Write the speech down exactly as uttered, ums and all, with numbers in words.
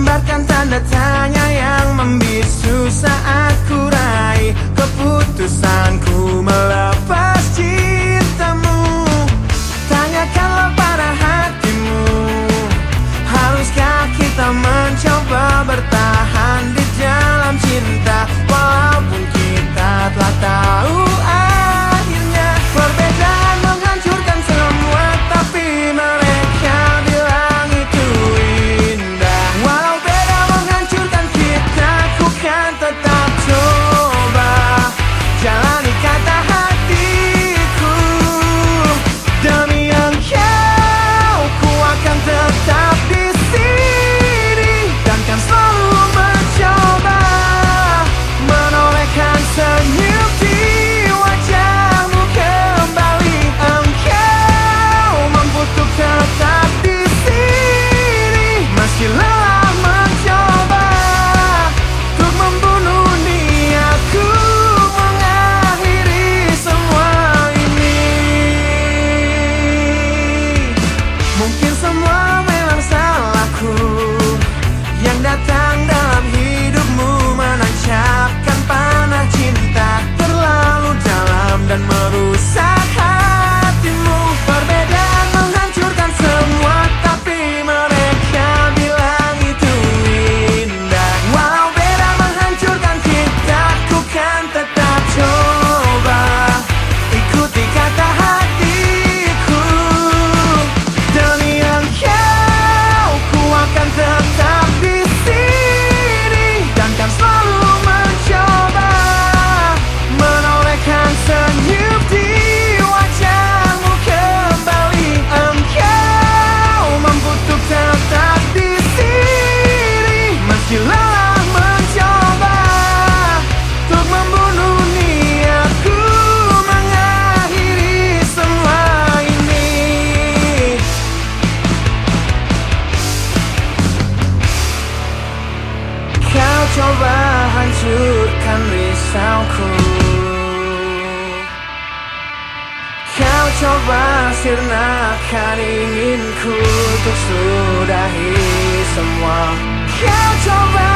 Gambarkan tanda tanya yang membisu saat ku raih keputusanku melepas cintamu. Tanyakanlah pada hatimu, haruskah kita mencoba bertahan di dalam cinta, walaupun kita telah tahu akhirnya. Perbedaan menghancurkan semua, tapi mereka bilang itu indah. Walau beda menghancurkan kita, ku kan tetap coba jalani kata hatiku. Demi engkau, ku akan tetap di sini dan kan selalu mencoba menolehkan senyum di wajahmu kembali. Engkau mampu untuk tetap di sini meski lelah mencoba untuk membunuh niatku mengakhiri semua ini. Mungkin semua memang salahku yang datang dalam hidupmu, menancapkan panah cinta terlalu dalam dan merusak hatimu. Perbedaan menghancurkan semua, tapi mereka bilang itu indah. Walau beda menghancurkan kita, ku kan tetap coba ikuti kata hatiku. Demi engkau, ku akan tetap di sini dan kan selalu mencoba menolehkan senyum di wajahmu kembali. Engkau mampu untuk tetap di sini meski lelah mencoba untuk membunuh niatku mengakhiri semua ini. Kau coba hancurkan risauku, kau coba sirnakan inginku untuk sudahi semua. Kau coba